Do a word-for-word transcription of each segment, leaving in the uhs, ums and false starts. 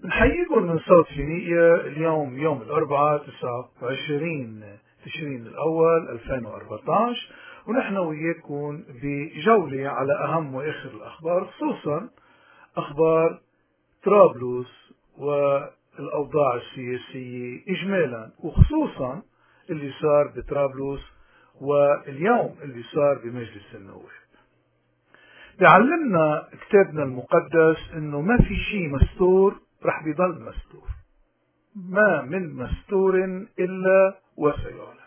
نحييكم من صوت فينيقيا. اليوم يوم الأربعاء تسعة وعشرين تشرين الأول ألفين وأربعة عشر، ونحن وياكم بجولة على أهم وآخر الأخبار، خصوصا أخبار طرابلس والأوضاع السياسية إجمالا، وخصوصا اللي صار بطرابلس واليوم اللي صار بمجلس النواب. بيعلمنا كتابنا المقدس انه ما في شيء مستور رح بيضل مستور، ما من مستور الا وسيعلن.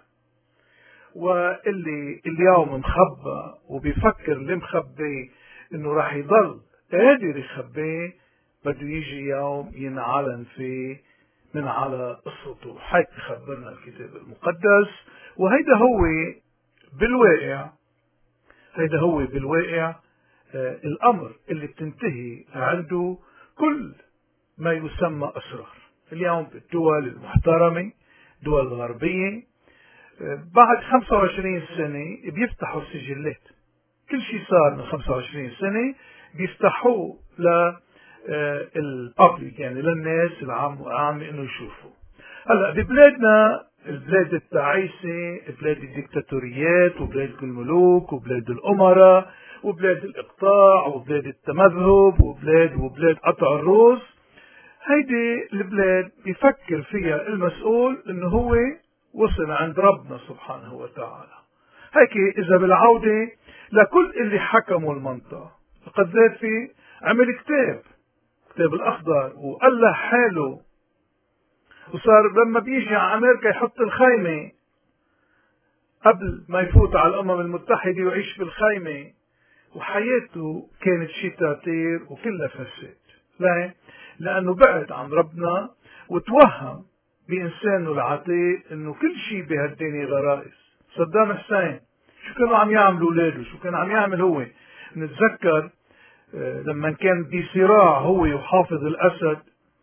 واللي اليوم مخبى وبيفكر اللي مخبيه انه رح يضل قادر يخبيه، بده يجي يوم ينعلن فيه من على السطوح. هيك بخبرنا الكتاب المقدس، وهيدا هو بالواقع هيدا هو بالواقع آه الأمر اللي بتنتهي عنده كل ما يسمى أسرار. اليوم بالدول المحترمة، دول الغربية، آه بعد خمسة وعشرين سنة بيفتحوا السجلات. كل شيء صار من خمسة وعشرين سنة بيفتحوه للبابليك، يعني للناس العام وعامة انه يشوفوا. هلا ببلادنا، البلاد التعيسة، بلاد الدكتاتوريات وبلاد الملوك وبلاد الأمراء وبلاد الإقطاع وبلاد التمذهب وبلاد وبلاد قطع الروس، هيدي البلاد بيفكر فيها المسؤول انه هو وصل عند ربنا سبحانه وتعالى. هيك اذا بالعودة لكل اللي حكموا المنطقة، القذافي عمل كتاب كتاب الأخضر وقال حاله، وصار لما بيجي على أمريكا يحط الخيمة قبل ما يفوت على الأمم المتحدة ويعيش بالخيمة، وحياته كانت شتاتير وكلها فساد. ليه؟ لأنه بعد عن ربنا وتوهم بإنسانه العتيق إنه كل شيء بهالدنيا غرائز. صدام حسين شو كانوا عم يعملوا اولاده؟ شو كان عم يعمل هو؟ نتذكر لما كان بصراع هو وحافظ الأسد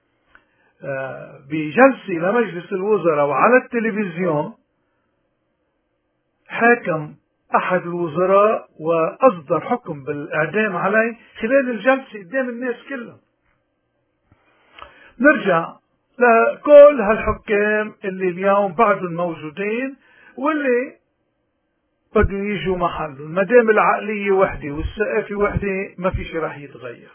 بجلسة لمجلس الوزراء وعلى التلفزيون، حاكم أحد الوزراء وأصدر حكم بالإعدام عليه خلال الجلسة قدام الناس كلها. نرجع لكل هالحكام اللي اليوم بعدهم موجودين واللي بده يجوا محلهم، ما دام العقلية وحدة والثقافة وحدة ما في شيء راح يتغير.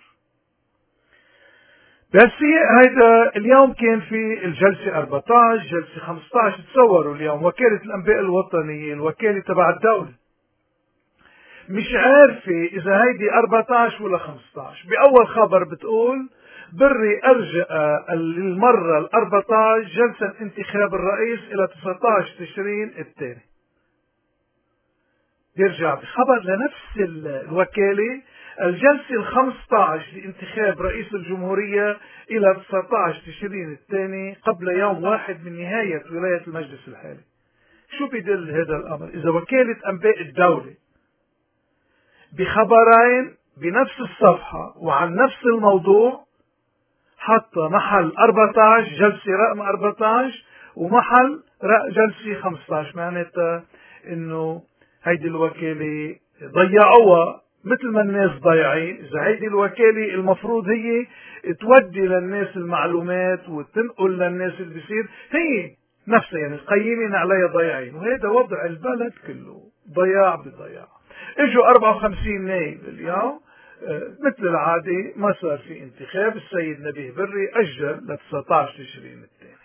بس هيدا اليوم كان في الجلسة أربعة عشر، جلسة خمسة عشر. تصوروا اليوم وكالة الأنباء الوطنية، الوكالة تبع الدولة، مش عارفة إذا هيدي أربعة عشر ولا خمسة عشر. بأول خبر بتقول بري أرجع المرة الأربعة عشر جلسة انتخاب الرئيس إلى تسعة عشر تشرين الثاني. يرجع بخبر لنفس الوكالة الجلسة الخمسة عشر لانتخاب رئيس الجمهورية إلى تسعة عشر تشرين الثاني قبل يوم واحد من نهاية ولاية المجلس الحالي. شو بدل هذا الأمر؟ إذا وكالة أنباء الدولة بخبرين بنفس الصفحة وعن نفس الموضوع حتى محل أربعة عشر جلسة رقم أربعة عشر ومحل جلسة خمسة عشر، معناتها إنه هيدي الوكالة ضيعوها مثل ما الناس ضايعين. إذا هيدي الوكالة المفروض هي تودي للناس المعلومات وتنقل للناس اللي بيصير، هي نفسها يعني قيمين عليها ضايعين. وهذا وضع البلد كله، ضياع بضياع. اجوا أربعة وخمسين نائب اليوم، مثل العادة ما صار في انتخاب. السيد نبيه بري أجل ل تسعة عشر تشرين الثاني.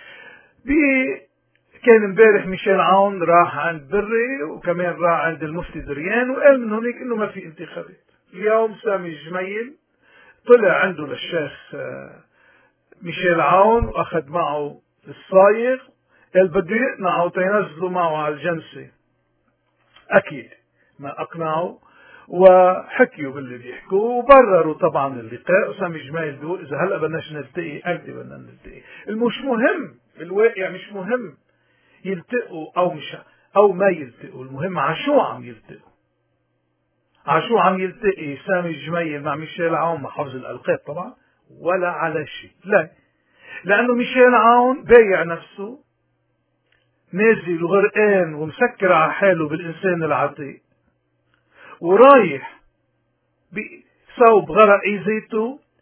كان امبارح ميشيل عون راح عند بري وكمان راح عند المفتي دريان وقال من هناك انه ما في انتخابات. اليوم سامي الجميل طلع عنده للشيخ ميشيل عون واخذ معه الصايغ، قال بده يقنعه تينزلوا معه على الجلسة. اكيد ما اقنعوا وحكيوا باللي بيحكوا وبرروا طبعا اللقاء. وسامي الجميل بيقول اذا هلا بدناش نلتقي قلبي بدنا نلتقي. المش مهم بالواقع، مش مهم يلتقوا او مش او ما يلتقوا، المهم عشو عم يلتقوا. عشو عم يلتقي سامي الجميل مع ميشيل عون مع حفظ الالقاب طبعا؟ ولا على شيء. لا، لانه ميشيل عون بايع نفسه، نازل وغرقان ومسكر على حاله بالانسان العتيق، ورايح بصوب غرق ايزيته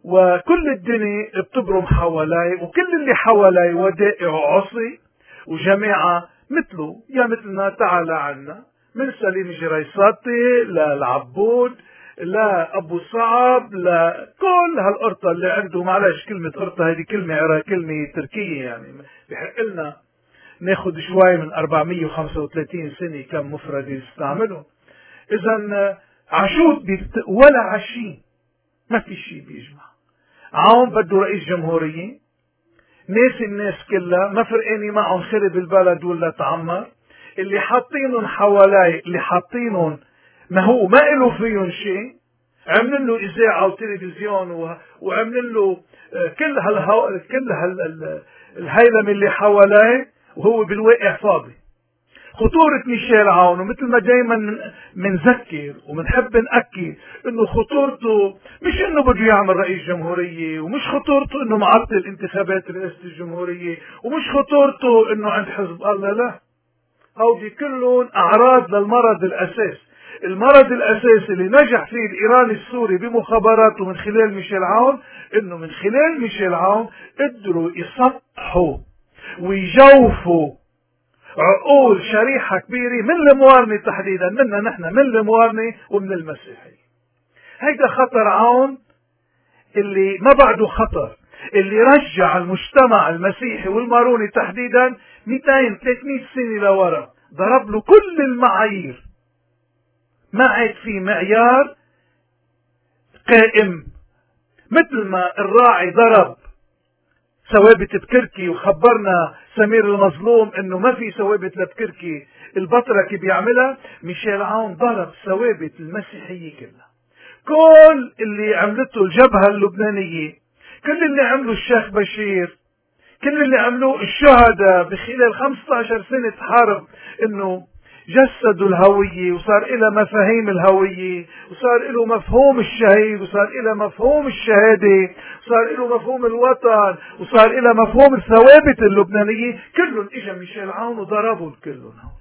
وكل الدنيا بتبرم حوالي، وكل اللي حوالي ودائع وعصي وجماعة مثله يا مثلنا تعالى عنا، من سليم جريساتي للعبود لأبو صعب لكل هالقرطة اللي عنده. معلش كلمة قرطة هذه كلمة كلمة تركية، يعني بحق لنا ناخد شوي من أربعمية وخمسة وثلاثين سنة كم مفرد يستعملهم. إذا عشود ولا عشين، ما في شيء بيجمع. عون بده رئيس جمهورية، ناس الناس كلها ما فرقاني معهم خرب البلد ولا تعمر، اللي حاطينهم حوالي اللي حاطينهم ما هو ما إله فيهم شيء، عملن له إذاعة وتلفزيون وعملن له كل هالهو كل هالهيلم اللي حواليه، وهو بالواقع فاضي. خطورة ميشيل عون، ومثل ما دايما منذكر ومنحب نأكد انه خطورته مش انه بده يعمل رئيس جمهورية، ومش خطورته انه معطل انتخابات رئاسة الجمهورية، ومش خطورته انه عند حزب الله، لا، هودي كلهم اعراض للمرض الاساسي. المرض الاساسي اللي نجح فيه الايراني السوري بمخابراته من خلال ميشيل عون، انه من خلال ميشيل عون قدروا يصحوا ويجوفوا عقول شريحة كبيرة من الموارنة تحديدا، منا نحن من الموارنة ومن المسيحية. هيدا خطر عون اللي ما بعده خطر، اللي رجع المجتمع المسيحي والماروني تحديدا مئتين ثلاثمئة سنة لورا، ضرب له كل المعايير، ما عاد في معيار قائم. مثل ما الراعي ضرب ثوابت بكركي وخبرنا سمير المظلوم انه ما في ثوابت لبكركي البطركي بيعملها، ميشيل عون ضرب ثوابت المسيحية كلها. كل اللي عملته الجبهة اللبنانية، كل اللي عمله الشيخ بشير، كل اللي عملوه الشهداء بخلال خمسة عشر سنة حرب، انه جسدوا الهوية وصار إلى مفاهيم الهوية، وصار إله مفهوم الشهيد، وصار إلى مفهوم الشهادة، وصار إله مفهوم الوطن، وصار إلى مفهوم الثوابت اللبنانية. كلهم إجا ميشيل عون وضربوا كلهم هول.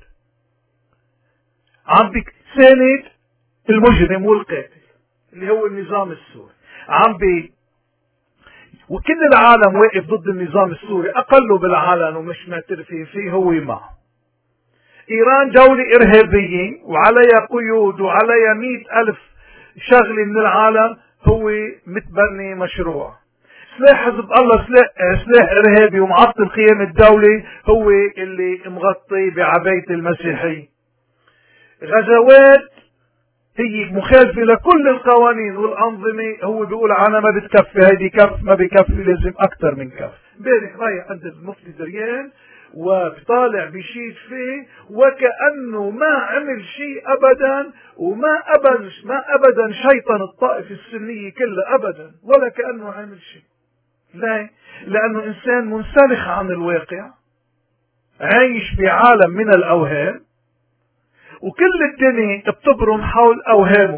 عم بيساند المجرم والقاتل اللي هو النظام السوري، عم بي وكل العالم واقف ضد النظام السوري، أقله بالعالم ومش معترفين فيه هو معه. إيران دولة إرهابية وعليها قيود وعليها مئة ألف شغلة من العالم، هو متبني مشروع. سلاح حزب الله سلاح, سلاح إرهابي ومعطل قيام الدولة، هو اللي مغطي بعباية المسيحية. غزوات هي مخالفة لكل القوانين والأنظمة، هو بيقول عنها ما بتكفي، هيدي كف ما بكفي، لازم أكثر من كف. امبارح رايح عند المفتي دريان وبطالع بشيء فيه وكأنه ما عمل شيء أبدا، وما أبدا ما أبدا شيطان الطائفة السنية كلها أبدا، ولا كأنه عمل شيء. لا، لأنه إنسان منسلخ عن الواقع، عايش بعالم من الأوهام، وكل الدنيا بتبرم حول أوهامه.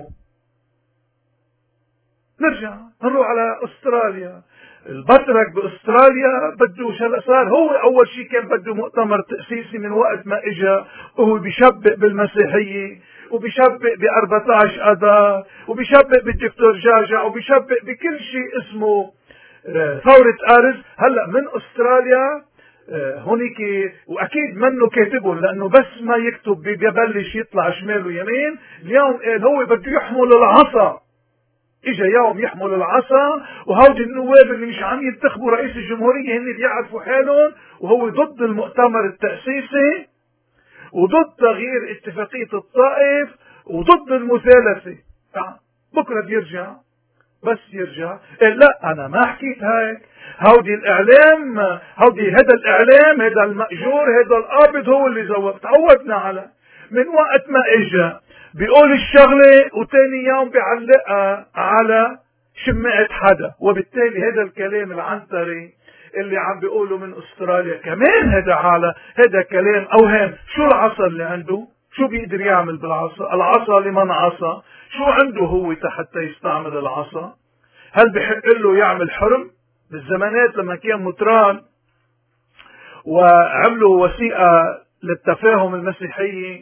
نرجع نروح على أستراليا. البطرك باستراليا بده هلا صار هو اول شيء كان بده مؤتمر تأسيسي من وقت ما اجى، وهو بيشبق بالمسيحية وبيشبق ب أربعة عشر اذار وبيشبق بالدكتور جاجع وبيشبق بكل شيء اسمه ثورة ارز. هلا من استراليا هونيك، واكيد منه كاتبهم لانه بس ما يكتب ببلش يطلع شمال ويمين. اليوم قال هو بده يحمل العصا، اجا يوم يحمل العصا، وهودي النواب اللي مش عم ينتخبوا رئيس الجمهورية هن بيعرفوا حالهم، وهو ضد المؤتمر التأسيسي وضد تغيير اتفاقية الطائف وضد المثالثة. بكرة بيرجع، بس يرجع قال لا انا ما حكيت هيك، هودي الاعلام، هودي هذا الاعلام، هذا المأجور، هذا القابض هو اللي زوق. تعودنا على من وقت ما اجا بيقول الشغلة وتاني يوم بيعلقها على شماعة حدا، وبالتالي هذا الكلام العنتري اللي عم بيقوله من استراليا كمان هذا على هذا كلام اوهام. شو العصا اللي عنده؟ شو بيقدر يعمل بالعصا؟ العصا لمن عصا؟ شو عنده هو حتى يستعمل العصا؟ هل بحق له يعمل حرم؟ بالزمانات لما كان مطران وعملوا وثيقة للتفاهم المسيحية،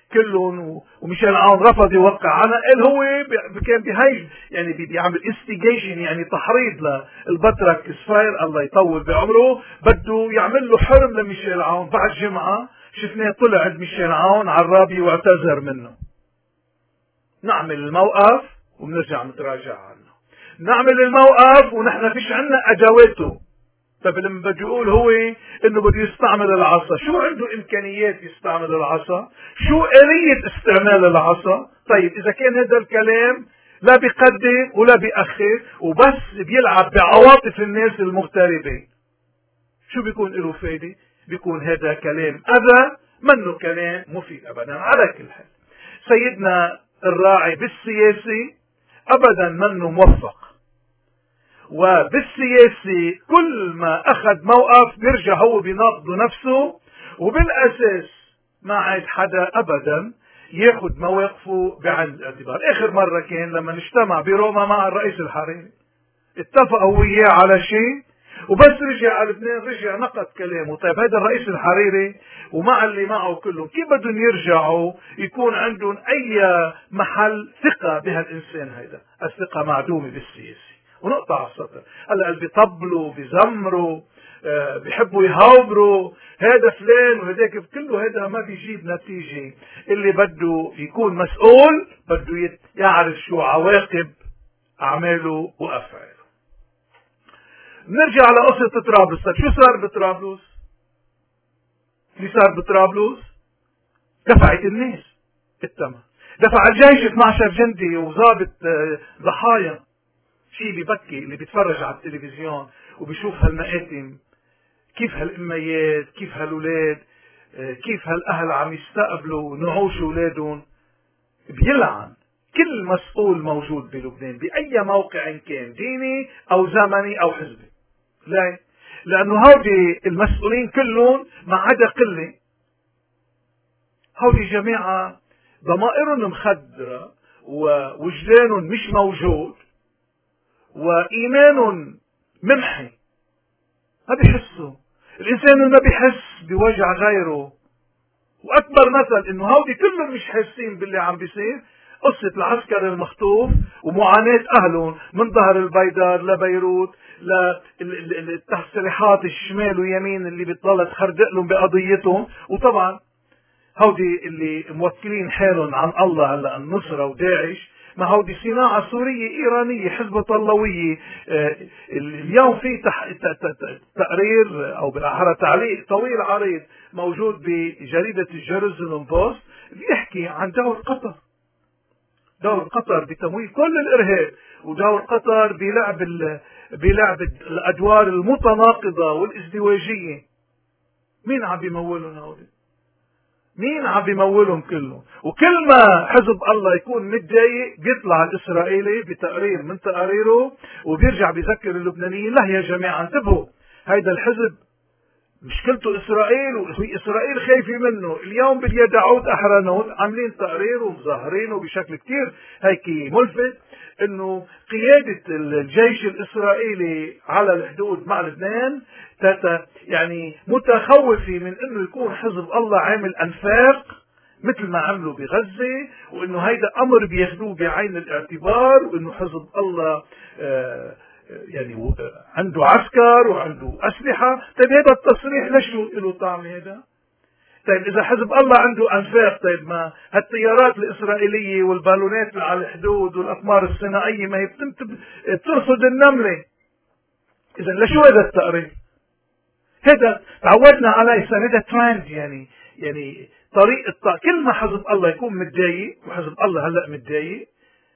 كلهم، وميشيل عون رفض يوقع عنها. قال هو كان بهيج يعني بيعمل استيجيشن، يعني تحريض للبطرك سفاير الله يطول بعمره، بده يعمل له حرم لميشيل عون. بعد جمعة شفناه طلع عند ميشيل عون عرابي واعتذر منه. نعمل الموقف وبنرجع نتراجع عنه، نعمل الموقف ونحن فيش عنا ادواته. طيب لما بده يقول هو انه بده يستعمل العصا، شو عنده امكانيات يستعمل العصا؟ شو آلية استعمال العصا؟ طيب اذا كان هذا الكلام لا بيقدم ولا بيأخر وبس بيلعب بعواطف الناس المغتربين، شو بيكون له فايدة؟ بيكون هذا كلام اذى، منه كلام مفيد ابدا. على كل حال سيدنا الراعي بالسياسة ابدا منه موفق، وبالسياسة كل ما اخذ موقف بيرجع هو بيناقض نفسه، وبالاساس ما عاد حدا ابدا ياخذ مواقفه بعين الاعتبار. اخر مرة كان لما نجتمع بروما مع الرئيس الحريري، اتفقوا وياه على شيء وبس رجع على لبنان رجع نقد كلامه. طيب هذا الرئيس الحريري ومع اللي معه كلهم كيف بدهم يرجعوا يكون عندهم اي محل ثقة بهالانسان؟ هيدا الثقة معدومة بالسياسة. ونقطع على السطر. هلا اللي بيطبلوا بيزمروا آه بيحبوا يهاوبروا هذا فلان وهداك كله، هذا ما بيجيب نتيجة. اللي بده يكون مسؤول بده يعرف شو عواقب اعماله وافعاله. نرجع على قصة طرابلس. طيب شو صار بطرابلس؟ اللي صار بطرابلس دفعت الناس الثمن، دفع الجيش اثني عشر جندي وضابط آه ضحايا. شيء ببكي اللي بيتفرج على التلفزيون وبيشوف هالمآتم، كيف هالاميات، كيف هالولاد، كيف هالاهل عم يستقبلوا نعوش اولادهم. بيلعن كل مسؤول موجود بلبنان باي موقع كان ديني او زمني او حزبي. ليه؟ لانه هودي المسؤولين كلهم ما عدا قله، هودي جماعه ضمائرهم مخدره ووجدانهم مش موجود وإيمان ممحي، ما بيحسوا. الإنسان اللي ما بيحس بوجع غيره. وأكبر مثل إنه هودي كلهم مش حاسين باللي عم بيصير. قصة العسكر المخطوف ومعاناة أهلهم من ظهر البيدار لبيروت للتسريحات الشمال ويمين اللي بتضل تخردق لهم بقضيتهم. وطبعا هودي اللي موكلين حالهم عن الله هلا النصرة وداعش، ما هودي صناعة سورية إيرانية حزب طلوية. اليوم في تقرير أو بالأحرى تعليق طويل عريض موجود بجريدة الجيروزالم بوست بيحكي عن دور قطر، دور قطر بتمويل كل الإرهاب، ودور قطر بلعب بلعب الأدوار المتناقضة والازدواجية. مين عم بيمولهم هودي؟ مين عم بيمولهم كلهم؟ وكل ما حزب الله يكون متضايق بيطلع الاسرائيلي بتقرير من تقاريره وبيرجع بيذكر اللبنانيين لا يا جماعه انتبهوا، هيدا الحزب مشكلته اسرائيل واسرائيل خايفه منه. اليوم باليدعوت احرنوت عاملين تقرير ومظاهرينه بشكل كثير هيك ملفت انه قياده الجيش الاسرائيلي على الحدود مع لبنان يعني متخوفه من انه يكون حزب الله عامل انفاق مثل ما عملوا بغزه، وانه هيدا امر بياخذوه بعين الاعتبار، وانه حزب الله آه يعني عنده عسكر وعنده أسلحة. طيب هذا التصريح لشو له طعم هذا؟ طيب إذا حزب الله عنده أنفاق، طيب ما هالطيارات الإسرائيلية والبالونات اللي على الحدود والأقمار الصناعية ما هي بترصد النملة. إذا لشو هذا التقرير؟ هذا تعودنا عليه، هذا ترند يعني يعني طريقة. كل ما حزب الله يكون متضايق، وحزب الله هلا متضايق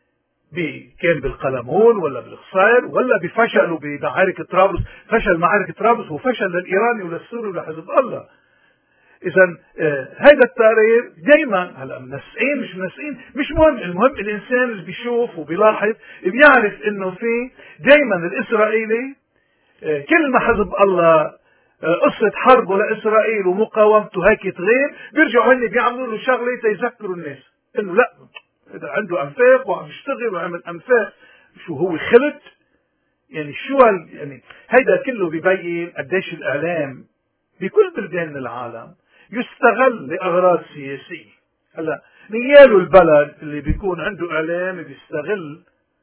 كان بالقلمون ولا بالخصير ولا بفشلوا بمعارك طرابلس، فشل معارك طرابلس هو فشل للإيراني وللسوري ولحزب الله. إذا آه هذا التقرير دائما هلا منسقين مش منسقين مش مهم، المهم الإنسان اللي بيشوف وبيلاحظ بيعرف إنه في دائما الإسرائيلي آه كل ما حزب الله آه قصة حربه لإسرائيل ومقاومته هيك تغير، بيرجعوا هن بيعملوا له شغلة تيذكروا الناس إنه لا إذا عنده أنفاق وعم يشتغل وعمل أنفاق. شو هو خلط يعني شو يعني هيدا كله بيبين قديش الإعلام بكل بلدان العالم يستغل لأغراض سياسية. هلا نياله البلد اللي بيكون عنده اعلام بيستغل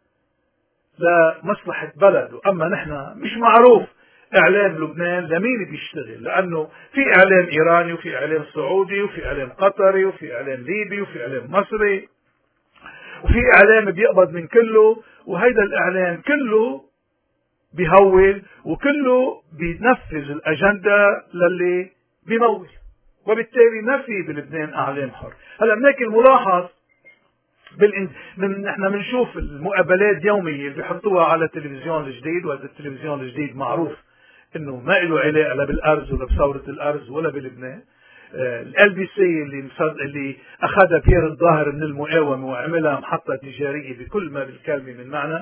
لمصلحة بلده، اما نحن مش معروف اعلام لبنان لمين بيشتغل، لانه في اعلام ايراني وفي اعلام سعودي وفي اعلام قطري وفي اعلام ليبي وفي اعلام مصري وفي اعلام بيقبض من كله، وهيدا الاعلام كله بيهول وكله بينفذ الاجنده للي بيمول، وبالتالي ما في بلبنان اعلام حر. هلا هناك الملاحظ بالإن... من نحن بنشوف المقابلات يومية اللي بيحطوها على التلفزيون الجديد، وهذا التلفزيون الجديد معروف انه ما له علاقه لا بالارز ولا بثوره الارز ولا بلبنان. ال بي سي اللي اللي اخذها بيير الظاهر من المقاومه وعملها محطه تجاريه بكل ما بالكلمه من معنى،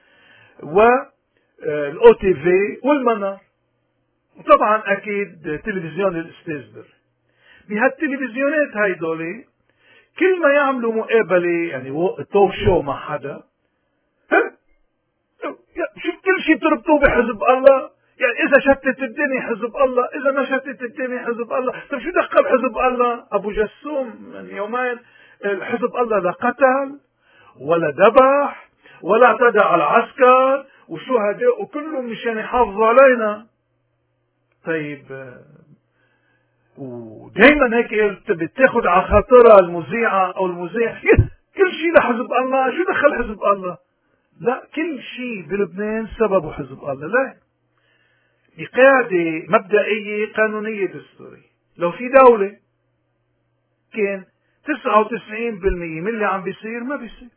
والاو تي في والمنار، وطبعا اكيد تلفزيون الاستاذ بر. بهالتلفزيونات هيدولي كل ما يعملوا مقابله يعني توك شو مع حدا، شو كل شيء تربطوه بحزب الله، يعني اذا شتت الدنيا حزب الله، اذا ما شتت الدنيا حزب الله. طيب شو دخل حزب الله؟ ابو جسوم من يومين حزب الله لا قتل ولا ذبح ولا اعتدى على العسكر وشهداء وكلهم مشان يحافظوا علينا. طيب ودائما هيك بتاخد على خاطرها المذيعه او المذيع كل شيء لحزب الله، شو دخل حزب الله؟ لا، كل شيء بلبنان سببه حزب الله. لا، بقاعدة مبدئية قانونية دستورية. لو في دولة كان تسعة وتسعين بالمئة من اللي عم بيصير ما بيصير.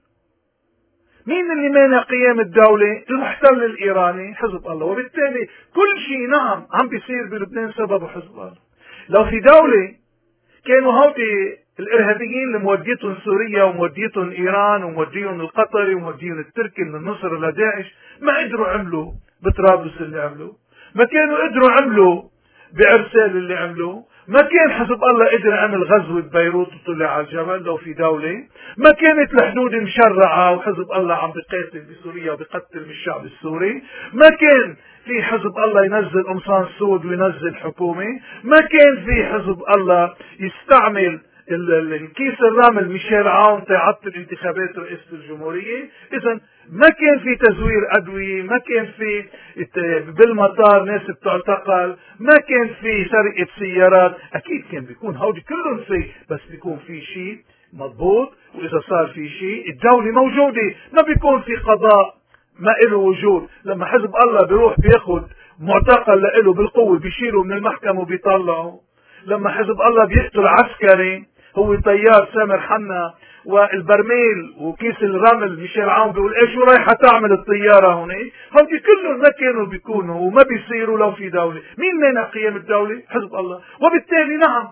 مين اللي مانع قيام الدولة؟ المحتل الإيراني حزب الله، وبالتالي كل شيء نعم عم بيصير بلبنان سببه حزب الله. لو في دولة كانوا هودي الإرهابيين اللي موديتهم سوريا وموديتهم إيران وموديهم القطري وموديهم التركي من النصر لداعش ما قدروا عملوا بطرابلس اللي عملوا، ما كانوا قدروا عملوا بعرسال اللي عملوا، ما كان حزب الله قدر عمل غزوة بيروت وطلع على الجبل. لو في دولة ما كانت الحدود مشرعة وحزب الله عم بيقاتل بسوريا وبيقتل بالشعب السوري، ما كان في حزب الله ينزل قمصان سود وينزل حكومة، ما كان في حزب الله يستعمل الكيس الرمل ميشيل عون تعطل انتخابات رئاسة الجمهورية. اذا ما كان في تزوير ادوية، ما كان في بالمطار ناس بتعتقل، ما كان في سرقة سيارات. اكيد كان بيكون هودي كلهم في، بس بيكون في شيء مضبوط، واذا صار في شيء الدولة موجودة، ما بيكون في قضاء ما له وجود. لما حزب الله بيروح بياخد معتقل له بالقوة بيشيله من المحكمة وبيطلعه. لما حزب الله بيقتل عسكري هو طيار سامر حنا والبرميل وكيس الرمل ميشيل عون بيقول ايش رايحة تعمل الطيارة هون، هودي كلهم ما كانوا بيكونوا وما بيصيروا لو في دولة. مين مانع قيام الدولة؟ حزب الله. وبالتالي نعم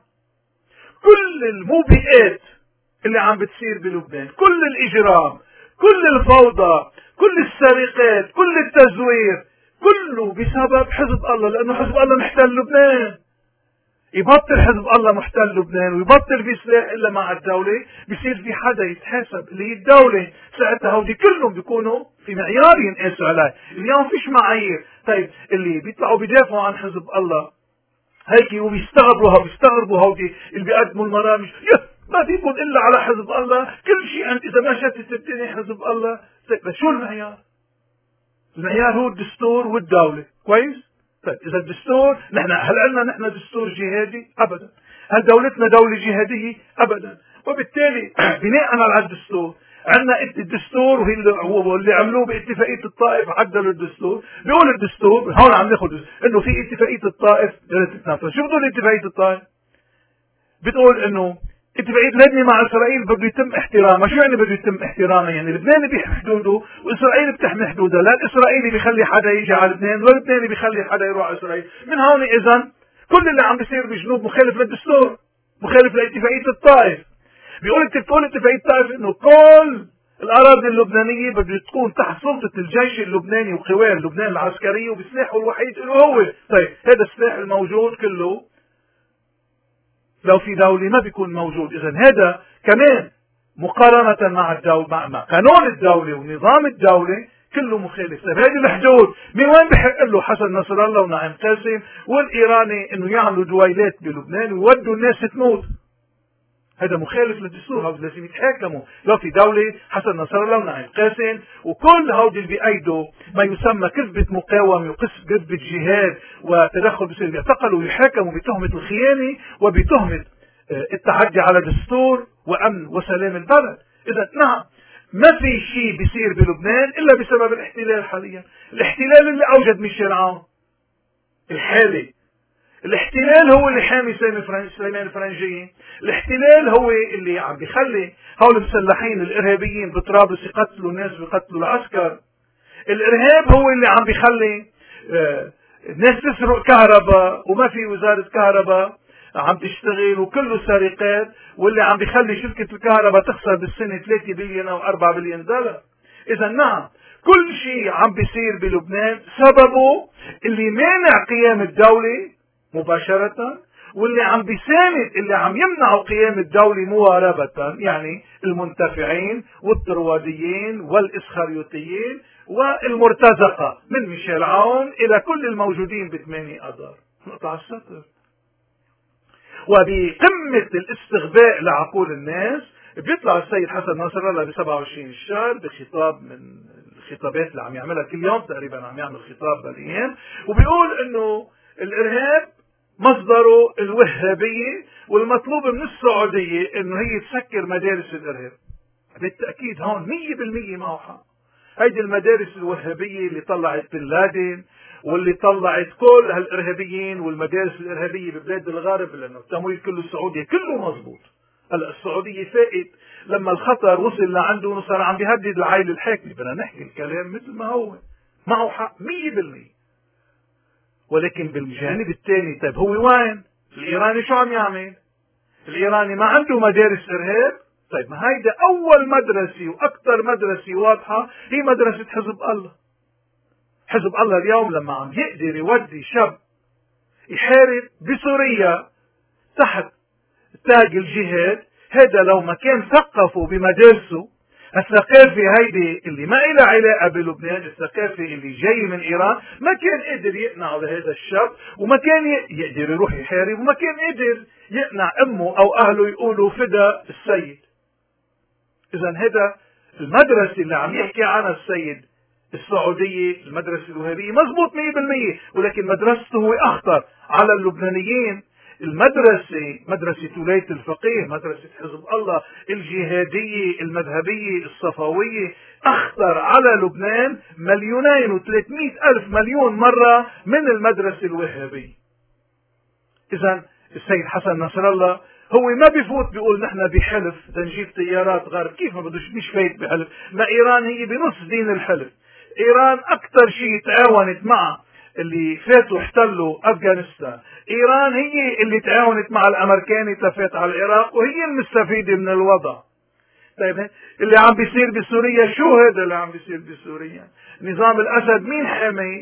كل الموبقات اللي عم بتصير بلبنان، كل الإجرام، كل الفوضى، كل السرقات، كل التزوير، كله بسبب حزب الله، لأنه حزب الله محتل لبنان. يبطل حزب الله محتل لبنان ويبطل في سلاح الا مع الدولة، بصير في حدا يتحاسب اللي هي الدولة. ساعتها هودي كلهم بيكونوا في معيار ينقاسوا عليه. اليوم فيش معايير. طيب اللي بيطلعوا بيدافعوا عن حزب الله هيك وبيستغربوا بيستغربوا هودي اللي بيقدموا المرامج، ما بيكون الا على حزب الله، كل شيء انت اذا ما شتت الدنيا حزب الله. طيب شو المعيار؟ المعيار هو الدستور والدولة. كويس؟ طيب إذا الدستور، نحن هل عندنا نحن دستور جهادي؟ أبدا. هل دولتنا دولة جهادية؟ أبدا. وبالتالي بناء على الدستور عندنا الدستور وهي اللي عملوه باتفاقية الطائف، عدلوا الدستور. بيقول الدستور هون عم ناخذ إنه في اتفاقية الطائف بدها تتنفذ. شو بتقول اتفاقية الطائف؟ بتقول إنه اتفاقية لبنان مع إسرائيل بده يتم احترامها. شو يعني بده يتم احترامها؟ يعني لبنان بيحمي حدوده وإسرائيل بتحمي حدودها، لا الإسرائيلي بيخلي حدا يجي على لبنان ولا اللبناني بيخلي حدا يروح على إسرائيل. من هون إذن كل اللي عم بيصير بجنوب مخالف للدستور، مخالف لاتفاقية الطائف. بيقول بتقول اتفاقية الطائف إنه كل الأراضي اللبنانية بده تكون تحت سلطة الجيش اللبناني وقواه لبنان العسكرية وبسلاحه الوحيد له هو. طيب هذا السلاح الموجود كله لو في دولة ما بيكون موجود. إذن هذا كمان مقارنة مع الدولة مع, مع قانون الدولة ونظام الدولة كله مخالف. طيب هذه الحدود من وين بحق له حسن نصر الله ونعيم قاسم والإيراني إنه يعملوا دويلات بلبنان ويودوا الناس تموت؟ هذا مخالف للدستور، هذا لازم يتحاكموا. لو في دولة حسن نصر الله ونعيم قاسم وكل هودي اللي بأيده ما يسمى كذبة مقاومة وكذبة جهاد وتدخل بسوريا يعتقلوا ويحاكموا بتهمة الخيانة وبتهمة التعدي على دستور وأمن وسلام البلد. إذا نعم ما في شيء بيصير بلبنان إلا بسبب الاحتلال حاليا، الاحتلال اللي أوجد ميشيل عون الحالي. الاحتلال هو اللي حامي سليمان الفرنجية، الاحتلال هو اللي عم بيخلي هول المسلحين الإرهابيين بطرابلس يقتلوا الناس ويقتلوا العسكر. الإرهاب هو اللي عم بيخلي الناس تسرق كهرباء وما في وزارة كهرباء عم تشتغل وكله سرقات، واللي عم بيخلي شركة الكهرباء تخسر بالسنة ثلاثة بليون أو أربعة بليون دولار. إذا نعم كل شيء عم بيصير بلبنان سببه اللي مانع قيام الدولة مباشرة، واللي عم بيساند اللي عم يمنعوا قيام الدولة مواربة، يعني المنتفعين والطرواديين والإسخريوطيين والمرتزقة من ميشيل عون إلى كل الموجودين بثمانية أذار. نقطة على السطر. وبقمة الاستغباء لعقول الناس بيطلع السيد حسن نصر الله ب سبعة وعشرين الشهر بخطاب من الخطابات اللي عم يعملها كل يوم تقريبا، عم يعمل خطاب بالايام وبيقول انه الارهاب مصدره الوهابية والمطلوب من السعودية انه هي تسكر مدارس الارهاب. بالتأكيد هون مية بالمية معه حق. هيدي المدارس الوهابية اللي طلعت بن لادن واللي طلعت كل هالارهابيين والمدارس الارهابية ببلاد الغرب، لانه التمويل كله السعودية كله مزبوط. هلا السعودية فائت لما الخطر وصل لعنده وصار عم بيهدد العائلة الحاكمة. بدنا نحكي الكلام مثل ما هو، معه حق مية بالمية. ولكن بالجانب الثاني طيب هو وين؟ الإيراني شو عم يعمل؟ الإيراني ما عنده مدارس إرهاب؟ طيب ما هيدا أول مدرسة وأكثر مدرسة واضحة هي مدرسة حزب الله. حزب الله اليوم لما عم يقدر يودي شاب يحارب بسوريا تحت تاج الجهاد، هذا لو ما كان ثقفوا بمدارسه الثقافة هيدي اللي ما إلها علاقة بلبنان، الثقافة اللي جاي من إيران، ما كان قدر يقنع لهذا الشاب وما كان يقدر يروح يحارب وما كان قدر يقنع أمه أو أهله يقولوا فدا السيد. إذا هذا المدرسة اللي عم يحكي عنها السيد السعودية المدرسة الوهابية مزبوط مية بالمية، ولكن مدرسته هو أخطر على اللبنانيين. المدرسة مدرسة ولاية الفقيه، مدرسة حزب الله الجهادية المذهبية الصفوية أخطر على لبنان مليونين وثلاثمئة ألف مليون مرة من المدرسة الوهابية. إذا السيد حسن نصر الله هو ما بيفوت بيقول نحن بحلف تنجيب طيارات غرب، كيف ما بدوش مش فايت بحلف؟ ما إيران هي بنص دين الحلف. إيران أكثر شيء تعاونت مع اللي فاتوا احتلوا أفغانستان، إيران هي اللي تعاونت مع الأمريكاني تفات على العراق وهي المستفيدة من الوضع. طيب اللي عم بيصير بسوريا شو هذا اللي عم بيصير بسوريا؟ نظام الأسد مين حامي؟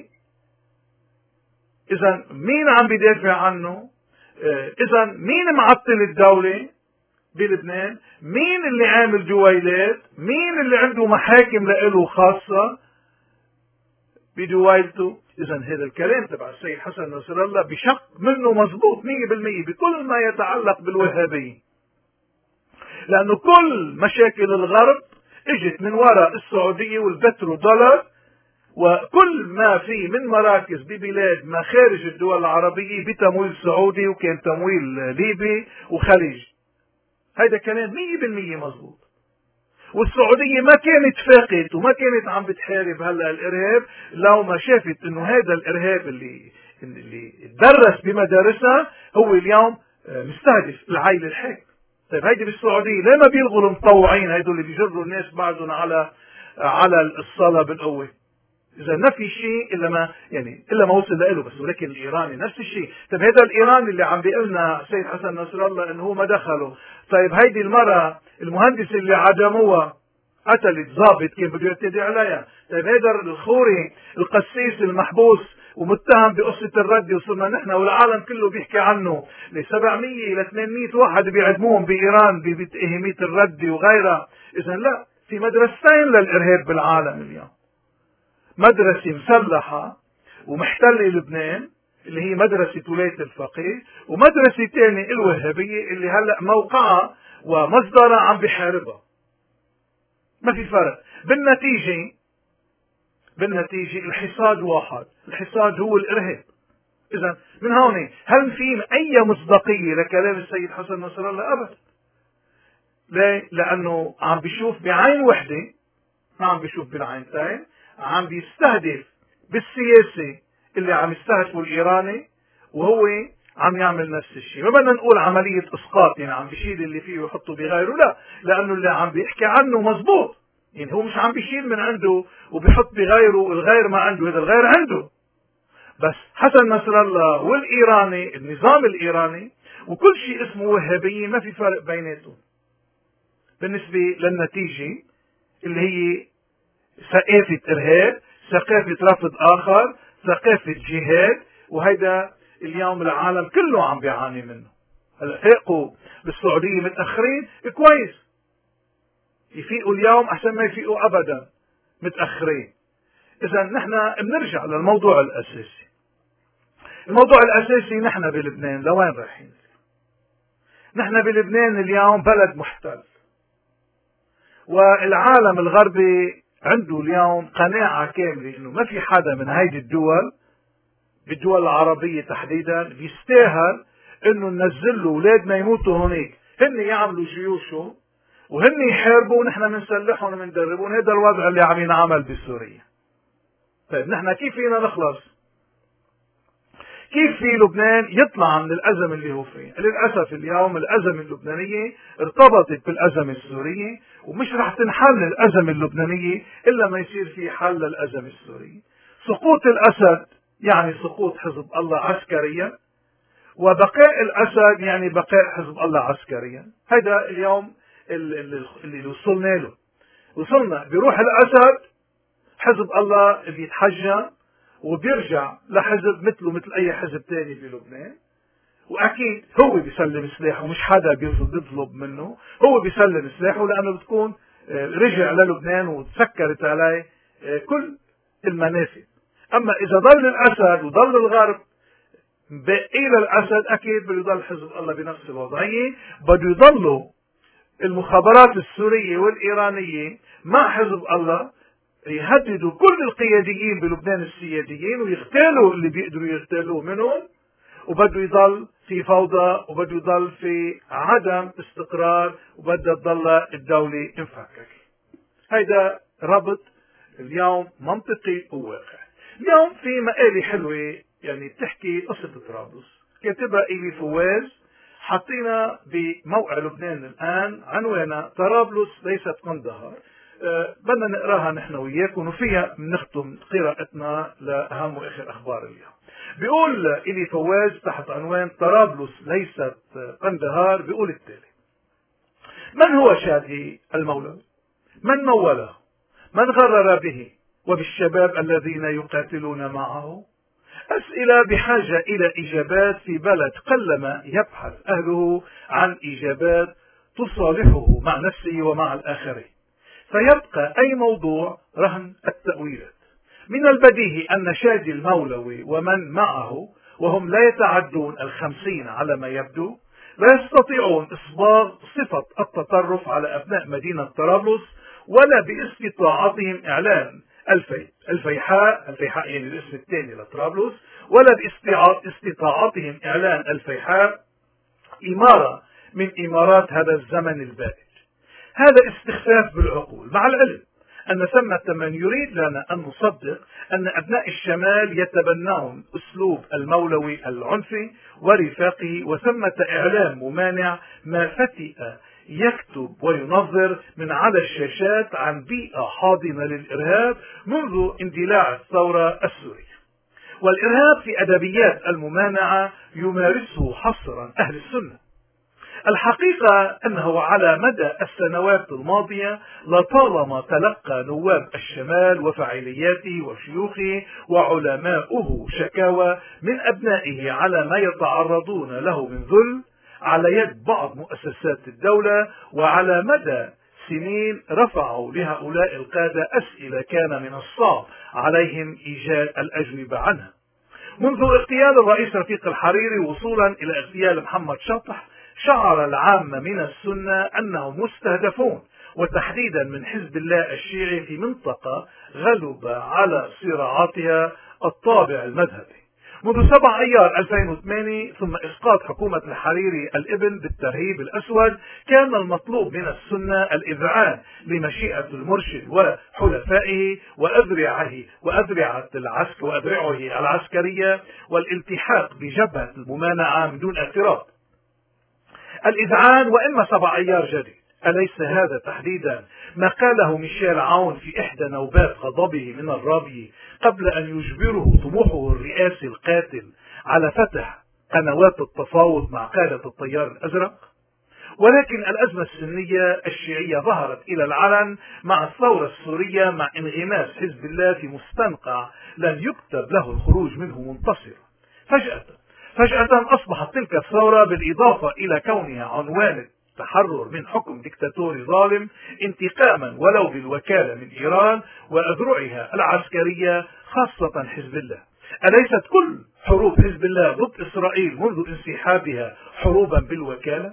إذا مين عم بيدافع عنه؟ إذا مين معطل الدولة بلبنان؟ مين اللي عامل جويلات؟ مين اللي عنده محاكم لإله خاصة بدويلته؟ إذا هذا الكلام تبع السيد حسن نصر الله بشق منه مضبوط مية بالمية بكل ما يتعلق بالوهابية، لأنه كل مشاكل الغرب اجت من وراء السعودية والبترو دولار وكل ما في من مراكز ببلاد ما خارج الدول العربية بتمويل سعودي وكان تمويل ليبي وخليج. هذا كلام مية بالمية مضبوط. والسعودية ما كانت فاقت وما كانت عم بتحارب هلا الارهاب لو ما شافت انه هذا الارهاب اللي اللي درس بمدارسها هو اليوم مستهدف العائلة الحاكمة. طيب هيدي بالسعودية ليه ما بيلغوا المطوعين هيدول اللي بيجروا الناس بعدهم على على الصلاة بالقوة؟ إذا ما في شيء إلا ما يعني إلا ما وصل له بس. ولكن الإيراني نفس الشيء. طيب هذا الإيراني اللي عم بيقلنا سيد حسن نصر الله إنه هو ما دخله. طيب هيدي المرة المهندس اللي عدموها قتلت ضابط كان بده يعتدي عليها. طيب هذا الخوري القسيس المحبوس ومتهم بقصة الرد وصرنا نحن والعالم كله بيحكي عنه ل سبعمئة إلى ثمانمئة واحد بيعدموهم بإيران باتهامية الرد وغيرها. إذا لا، في مدرستين للإرهاب بالعالم اليوم، مدرسة مسلحة ومحتلة لبنان اللي هي مدرسة ولاية الفقيه، ومدرسة ثانية الوهابية اللي هلأ موقعها ومصدرها عم بيحاربها. ما في فرق. بالنتيجة بالنتيجة الحصاد واحد، الحصاد هو الإرهاب. إذا من هون هل في أي مصداقية لكلام السيد حسن نصر الله؟ أبدا. ليه؟ لأنه عم بيشوف بعين وحدة، ما عم بيشوف بالعينتين، عم بيستهدف بالسياسة اللي عم يستهدفه الإيراني، وهو عم يعمل نفس الشيء. ما بدنا نقول عملية إسقاط، يعني عم بيشيل اللي فيه ويحطه بغيره، لا، لأنه اللي عم بيحكي عنه مزبوط. يعني هو مش عم بيشيل من عنده وبيحط بغيره، الغير ما عنده، هذا الغير عنده. بس حسن نصر الله والإيراني، النظام الإيراني وكل شيء اسمه وهابية، ما في فرق بيناتهم بالنسبة للنتيجة اللي هي ثقافة إرهاب، ثقافة رفض آخر، ثقافة جهاد. وهيدا اليوم العالم كله عم بيعاني منه. هلا فاقوا بالسعودية متأخرين، كويس، يفيقوا اليوم أحسن ما يفيقوا أبدا متأخرين. إذا نحن بنرجع للموضوع الأساسي. الموضوع الأساسي، نحن بلبنان لوين رايحين؟ نحن بلبنان اليوم بلد محتل، والعالم الغربي عنده اليوم قناعة كاملة انه ما في حدا من هيدي الدول، بالدول العربية تحديدا، بيستاهل انه ننزل له اولادنا يموتوا هناك. هن يعملوا جيوشهم وهن يحاربوا ونحن بنسلحهم وبندربهم. هذا الوضع اللي عم ينعمل بسوريا. طيب نحن كيف فينا نخلص؟ كيف في لبنان يطلع من الأزمة اللي هو فيه؟ للأسف اليوم الأزمة اللبنانية ارتبطت بالأزمة السورية، ومش رح تنحل الأزمة اللبنانية إلا ما يصير في حل للأزمة السورية. سقوط الأسد يعني سقوط حزب الله عسكريا، وبقاء الأسد يعني بقاء حزب الله عسكريا. هذا اليوم اللي وصلنا له. وصلنا بيروح الأسد، حزب الله بيتحجم وبيرجع لحزب مثله مثل اي حزب تاني بلبنان. واكيد هو بيسلم سلاحه، مش حدا بيطلب منه، هو بيسلم سلاحه، لانه بتكون رجع للبنان وتسكرت عليه كل المنافذ. اما اذا ضل الاسد وضل الغرب باقي للاسد، اكيد بده يضل حزب الله بنفس الوضعيه. بده يضلوا المخابرات السوريه والايرانيه مع حزب الله يهددوا كل القياديين بلبنان السياديين ويغتالوا اللي بيقدروا يغتالوه منهم، وبده يضل في فوضى، وبده يضل في عدم استقرار، وبده تضل الدولة انفكك. هيدا ربط اليوم منطقي وواقع. اليوم في مقالة حلوة يعني بتحكي قصة طرابلس، كاتبها إيلي فواز، حطينا بموقع لبنان الآن، عنوانها طرابلس ليست قندهار. أه بدنا نقراها نحن وياكم، وفيها بنختم قراءتنا لأهم وآخر أخبار اليوم. بيقول إلي فواز تحت عنوان طرابلس ليست قندهار، بيقول التالي: من هو شادي المولوي؟ من موله؟ من غرر به وبالشباب الذين يقاتلون معه؟ أسئلة بحاجة إلى إجابات في بلد قلما يبحث أهله عن إجابات تصالحه مع نفسه ومع الآخرين، فيبقى أي موضوع رهن التأويلات. من البديهي أن شادي المولوي ومن معه، وهم لا يتعدون الخمسين على ما يبدو، لا يستطيعون إصباغ صفة التطرف على أبناء مدينة طرابلس، ولا باستطاعتهم إعلان الفي الفيحاء الفيحاء يعني الاسم الثاني لطرابلس، ولا باستطاعتهم إعلان الفيحاء إمارة من إمارات هذا الزمن البائد. هذا استخفاف بالعقول، مع العلم أن ثمة من يريد لنا أن نصدق أن أبناء الشمال يتبنون أسلوب المولوي العنفي ورفاقه، وثمة إعلام ممانع ما فتئ يكتب وينظر من على الشاشات عن بيئة حاضنة للإرهاب منذ اندلاع الثورة السورية. والإرهاب في أدبيات الممانعة يمارسه حصرا أهل السنة. الحقيقة أنه على مدى السنوات الماضية لطالما تلقى نواب الشمال وفاعلياته وشيوخه وعلماؤه شكاوى من أبنائه على ما يتعرضون له من ذل على يد بعض مؤسسات الدولة، وعلى مدى سنين رفعوا لهؤلاء القادة أسئلة كان من الصعب عليهم إيجاد الأجوبة عنها، منذ اغتيال الرئيس رفيق الحريري وصولا إلى اغتيال محمد شطح شعر العامة من السنة أنهم مستهدفون، وتحديدا من حزب الله الشيعي في منطقة غلب على صراعاتها الطابع المذهبي. منذ سبعة أيار ألفين وثمانية ثم إسقاط حكومة الحريري الابن بالترهيب الأسود، كان المطلوب من السنة الإذعان لمشيئة المرشد وحلفائه وأذرعه وأذرعة العسك وأذرعه العسكرية والالتحاق بجبهة الممانعة من دون اعتراض. الإذعان وإما سبع أيار جديد. أليس هذا تحديدا ما قاله ميشيل عون في إحدى نوبات غضبه من الرابية قبل أن يجبره طموحه الرئاسي القاتل على فتح قنوات التفاوض مع قادة التيار الأزرق؟ ولكن الأزمة السنية الشيعية ظهرت إلى العلن مع الثورة السورية، مع انغماس حزب الله في مستنقع لن يكتب له الخروج منه منتصرا. فجأة فجأة أصبحت تلك الثورة بالإضافة إلى كونها عنوان التحرر من حكم ديكتاتوري ظالم انتقاما ولو بالوكالة من إيران وأذرعها العسكرية خاصة حزب الله. أليست كل حروب حزب الله ضد إسرائيل منذ انسحابها حروبا بالوكالة؟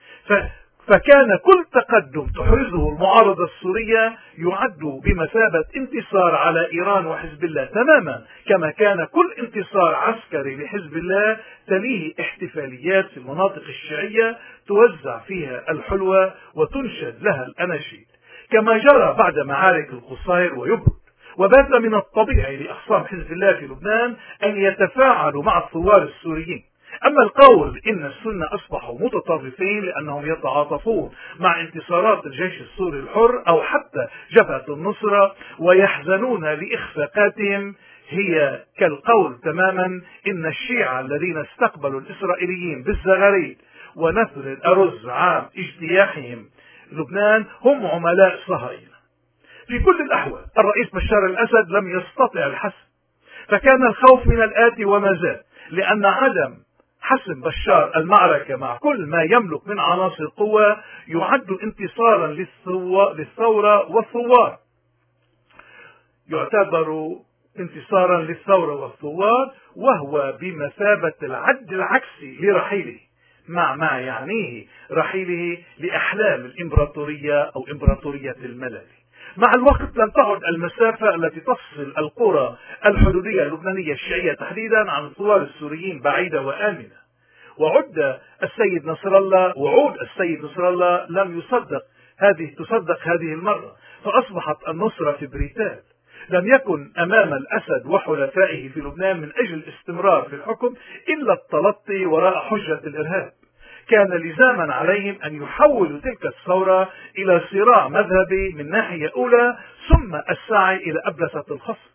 فكان كل تقدم تحرزه المعارضة السورية يعد بمثابة انتصار على إيران وحزب الله، تماما كما كان كل انتصار عسكري لحزب الله تليه احتفاليات في المناطق الشيعية توزع فيها الحلوى وتنشد لها الأناشيد، كما جرى بعد معارك القصير ويبرد. وبات من الطبيعي لأخصام حزب الله في لبنان أن يتفاعلوا مع الثوار السوريين. أما القول إن السنة أصبحوا متطرفين لأنهم يتعاطفون مع انتصارات الجيش السوري الحر أو حتى جبهة النصرة ويحزنون لإخفاقاتهم، هي كالقول تماما إن الشيعة الذين استقبلوا الإسرائيليين بالزغاريد ونثر الأرز عام اجتياحهم لبنان هم عملاء صهاينة. في كل الأحوال الرئيس بشار الأسد لم يستطع الحسم، فكان الخوف من الآتي وما زال، لأن عدم حسم بشار المعركة مع كل ما يملك من عناصر قوة يعد انتصارا للثورة والثوار، يعتبر انتصارا للثورة والثوار، وهو بمثابة العد العكسي لرحيله، مع ما يعنيه رحيله لأحلام الإمبراطورية أو إمبراطورية الملل. مع الوقت لم تعد المسافة التي تفصل القرى الحدودية اللبنانية الشيعية تحديدا عن الثوار السوريين بعيدة وآمنة، وعد السيد نصر الله وعود السيد نصر الله لم يصدق هذه تصدق هذه المرة، فأصبحت النصرة في بريتال. لم يكن أمام الأسد وحلفائه في لبنان من أجل الاستمرار في الحكم إلا التلطي وراء حجة الإرهاب. كان لزاما عليهم أن يحولوا تلك الثورة إلى صراع مذهبي من ناحية أولى، ثم السعي إلى أبلسة الخصم.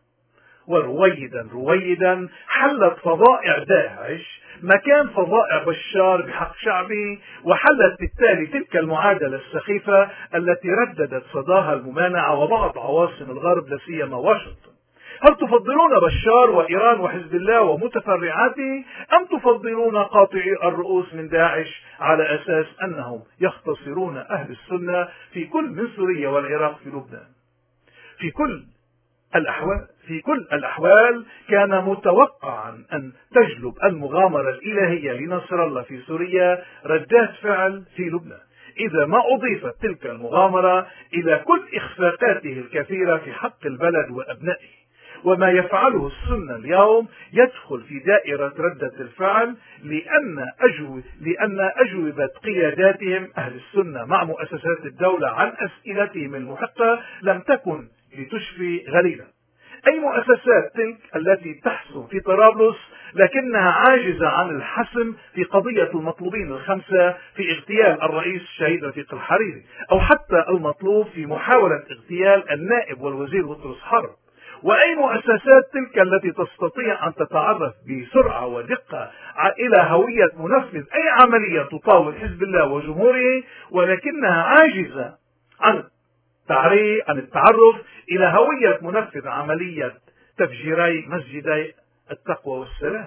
ورويدا رويدا حلت فظائع داعش مكان فظائع بشار بحق شعبه، وحلت بالتالي تلك المعادلة السخيفة التي رددت صداها الممانعة وبعض عواصم الغرب لا سيما واشنطن. هل تفضلون بشار وإيران وحزب الله ومتفرعاته، أم تفضلون قاطعي الرؤوس من داعش على أساس أنهم يختصرون أهل السنة في كل من سوريا والعراق في لبنان؟ في كل الأحوال في كل الأحوال كان متوقعا أن تجلب المغامرة الإلهية لنصر الله في سوريا ردات فعل في لبنان، إذا ما أضيفت تلك المغامرة إلى كل إخفاقاته الكثيرة في حق البلد وأبنائه. وما يفعله السنة اليوم يدخل في دائرة ردة الفعل، لأن أجوبة, لأن أجوبة قياداتهم أهل السنة مع مؤسسات الدولة عن أسئلتهم المحقة لم تكن لتشفي غليلا. أي مؤسسات تلك التي تحسم في طرابلس لكنها عاجزة عن الحسم في قضية المطلوبين الخمسة في اغتيال الرئيس الشهيد رفيق الحريري، أو حتى المطلوب في محاولة اغتيال النائب والوزير بطرس حرب؟ وأي مؤسسات تلك التي تستطيع أن تتعرف بسرعة ودقة إلى هوية منفذ أي عملية تطاول حزب الله وجمهوره، ولكنها عاجزة عن تعريف عن التعرف إلى هوية منفذ عملية تفجيري مسجدي التقوى والسلام؟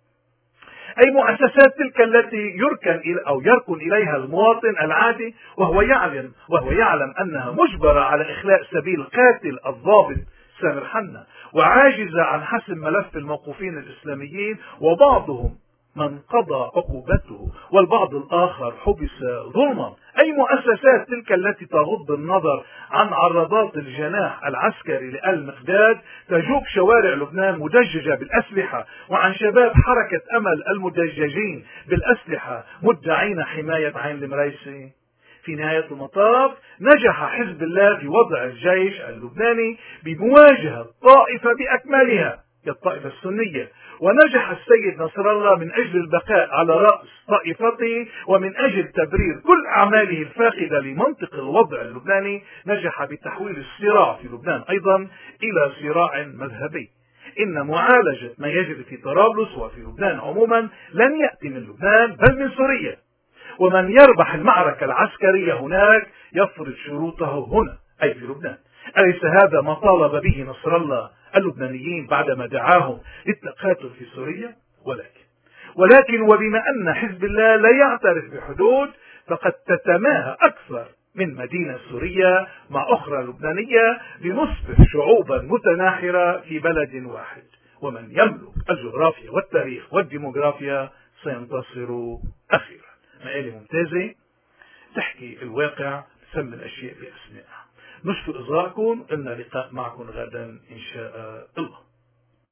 أي مؤسسات تلك التي يركن إلى أو يركن إليها المواطن العادي وهو يعلم وهو يعلم أنها مجبرة على إخلاء سبيل قاتل الضابط سامر حنا، وعاجزة عن حسم ملف الموقوفين الإسلاميين، وبعضهم من قضى عقوبته والبعض الآخر حبس ظلما. أي مؤسسات تلك التي تغض النظر عن عرضات الجناح العسكري لآل مقداد تجوب شوارع لبنان مدججة بالأسلحة، وعن شباب حركة أمل المدججين بالأسلحة مدعين حماية عين المريسي؟ في نهاية المطاف نجح حزب الله في وضع الجيش اللبناني بمواجهة طائفة بأكملها كالطائفة السنية، ونجح السيد نصر الله من أجل البقاء على رأس طائفته ومن أجل تبرير كل أعماله الفاقدة لمنطق الوضع اللبناني، نجح بتحويل الصراع في لبنان أيضا إلى صراع مذهبي. إن معالجة ما يجري في طرابلس وفي لبنان عموما لن يأتي من لبنان بل من سوريا، ومن يربح المعركة العسكرية هناك يفرض شروطه هنا أي في لبنان. أليس هذا ما طالب به نصر الله اللبنانيين بعدما دعاهم للتقاتل في سوريا؟ ولكن ولكن وبما أن حزب الله لا يعترف بحدود، فقد تتماهى أكثر من مدينة سورية مع أخرى لبنانية لنصبح شعوبا متناحرة في بلد واحد، ومن يملك الجغرافيا والتاريخ والديموغرافيا سينتصر أخيرا. مقالة ممتازة تحكي الواقع، تسمي الأشياء بأسمائها. نشكر إصغائكم، إلنا لقاء معكم غدا إن شاء الله.